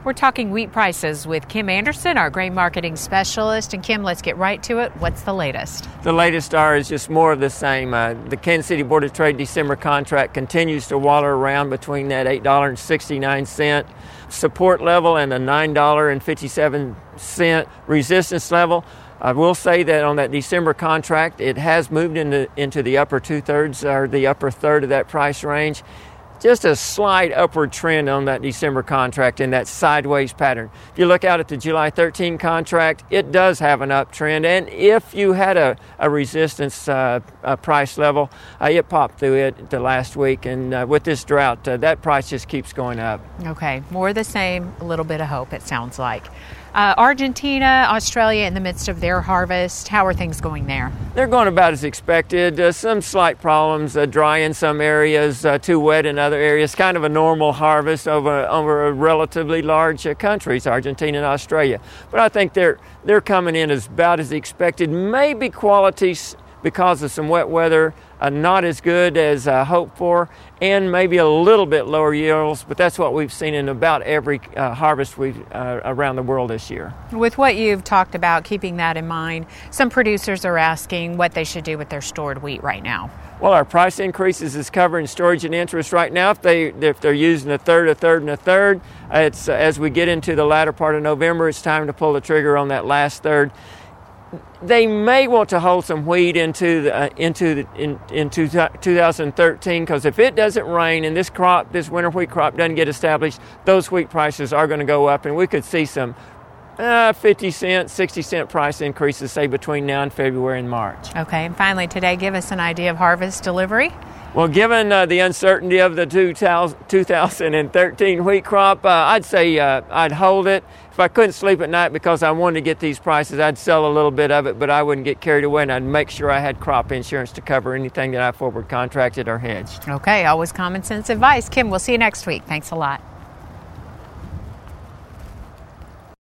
We're talking wheat prices with Kim Anderson, our grain marketing specialist. And Kim, let's get right to it. What's the latest? The latest is just more of the same. The Kansas City Board of Trade December contract continues to waller around between that $8.69 support level and a $9.57 resistance level. I will say that on that December contract, it has moved into the upper two-thirds or the upper third of that price range. Just a slight upward trend on that December contract in that sideways pattern. If you look out at the July 13 contract, it does have an uptrend. And if you had a resistance price level, it popped through it the last week. And with this drought, that price just keeps going up. Okay, more of the same, a little bit of hope, it sounds like. Argentina, Australia in the midst of their harvest. How are things going there? They're going about as expected. Some slight problems, dry in some areas, too wet in other areas. Kind of a normal harvest over a relatively large countries, Argentina and Australia. But I think they're coming in about as expected. Maybe qualities because of some wet weather, not as good as hoped for, and maybe a little bit lower yields, but that's what we've seen in about every harvest around the world this year. With what you've talked about, keeping that in mind, some producers are asking what they should do with their stored wheat right now. Well, our price increases is covering storage and interest right now. If they're using a third, and a third, it's as we get into the latter part of November, it's time to pull the trigger on that last third. They may want to hold some wheat into 2013 because if it doesn't rain and this winter wheat crop doesn't get established, those wheat prices are going to go up, and we could see some 50-cent, 60-cent price increases, say, between now and February and March. Okay, and finally today, give us an idea of harvest delivery. Well, given the uncertainty of the 2013 wheat crop, I'd say I'd hold it. If I couldn't sleep at night because I wanted to get these prices, I'd sell a little bit of it, but I wouldn't get carried away, and I'd make sure I had crop insurance to cover anything that I forward contracted or hedged. Okay, always common sense advice. Kim, we'll see you next week. Thanks a lot.